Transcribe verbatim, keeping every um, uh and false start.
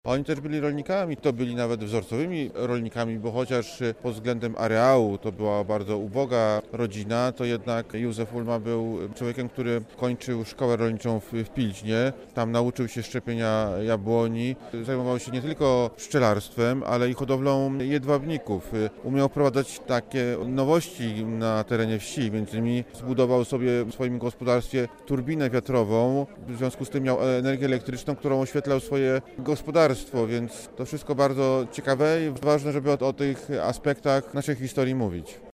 Oni też byli rolnikami, to byli nawet wzorcowymi rolnikami, bo chociaż pod względem areału to była bardzo uboga rodzina, to jednak Józef Ulma był człowiekiem, który kończył szkołę rolniczą w, w Pilźnie. Tam nauczył się szczepienia jabłoni. Zajmował się nie tylko pszczelarstwem, ale i hodowlą jedwabników. Umiał wprowadzać takie nowości na terenie wsi, między innymi zbudował sobie w swoim gospodarstwie turbinę wiatrową. W związku z tym miał energię elektryczną, którą oświetlał swoje gospodarstwo. Więc to wszystko bardzo ciekawe i ważne, żeby o, o tych aspektach naszej historii mówić.